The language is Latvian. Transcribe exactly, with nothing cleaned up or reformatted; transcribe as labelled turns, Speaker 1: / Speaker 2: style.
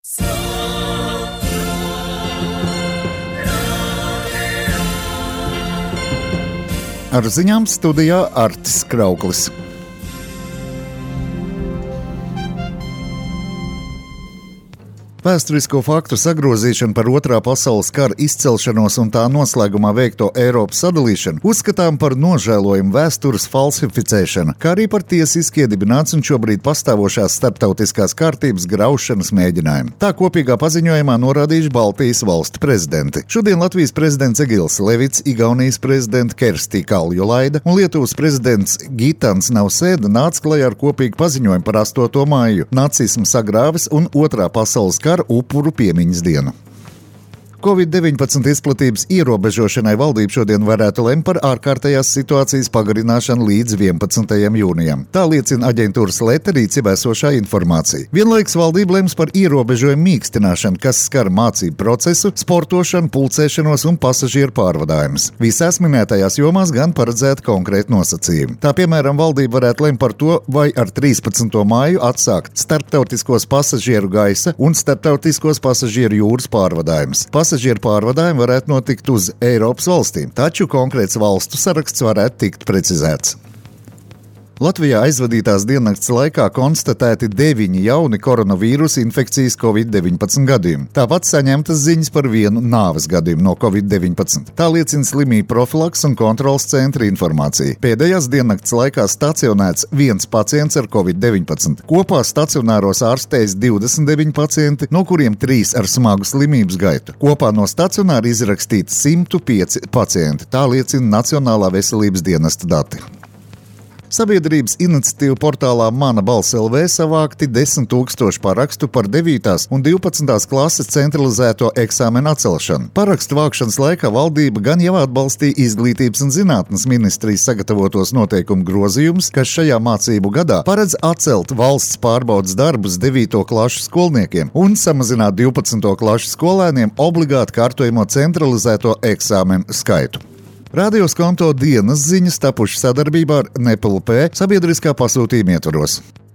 Speaker 1: Ar ziņām studijā Artis Krauklis. Vēsturisko faktu sagrozīšanu par otrā pasaules kara izcelšanos un tā noslēgumā veikto Eiropas sadalīšanu uzskatām par nožēlojumu vēstures falsificēšanu, kā arī par tiesiski iedibināts un šobrīd pastāvošās starptautiskās kārtības graušanas mēģinājumu. Tā kopīgā paziņojumā norādījuši Baltijas valstu prezidenti. Šodien Latvijas prezidents Egils Levits, Igaunijas prezidenta Kerstī Kaljulaida un Lietuvas prezidents Gitans Nausēda nāca klajā ar kopīgu paziņojumu par astoto māju, nacismu sagrāves un otrā pasaules kara kara upuru piemiņas dienu. covid deviņpadsmit izplatības ierobežošanai valdība šodien varētu lemt par ārkārtējās situācijas pagarināšanu līdz vienpadsmitajam jūnijam. Tā liecina aģentūras Leta rīcībā esošā informācija. Vienlaikus valdība lems par ierobežojumu mīkstināšanu, kas skar mācību procesu, sportošanu, pulcēšanos un pasažieru pārvadājumus. Visās minētajās jomās gan paredzēta konkrēta nosacījuma. Tā piemēram, valdība varētu lemt par to, vai ar trīspadsmito māju atsākt starptautiskos pasažieru gaisa un starptautiskos pasažieru jūras pārvadājumus. Pasažieru pārvadājumi varētu notikt uz Eiropas valstīm, taču konkrēts valstu saraksts varētu tikt precizēts. Latvijā aizvadītās diennakts laikā konstatēti deviņi jauni koronavīrusa infekcijas covid deviņpadsmit gadījumi. Tāpat saņemtas ziņas par vienu nāves gadījumu no covid deviņpadsmit. Tā liecina slimību profilaks un kontrolas centra informācija. Pēdējās diennakts laikā stacionēts viens pacients ar covid deviņpadsmit. Kopā stacionāros ārstējas divdesmit deviņi pacienti, no kuriem trīs ar smagu slimības gaitu. Kopā no stacionāra izrakstīti simt pieci pacienti. Tā liecina Nacionālā veselības dienesta dati. Sabiedrības iniciatīva portālā Mana balss L V savākti desmit tūkstoši parakstu par devītās un divpadsmitās klases centralizēto eksāmenu atcelšanu. Parakstu vākšanas laikā valdība gan jau atbalstīja Izglītības un zinātnes ministrijas sagatavotos noteikumu grozījumus, kas šajā mācību gadā paredz atcelt valsts pārbaudes darbus devīto klašu skolniekiem un samazināt divpadsmito klašu skolēniem obligāti kārtojamo centralizēto eksāmenu skaitu. Radios konto dienas ziņas tapuši sadarbībā ar Nepal P sabiedriskā pasūtījuma ietvaros.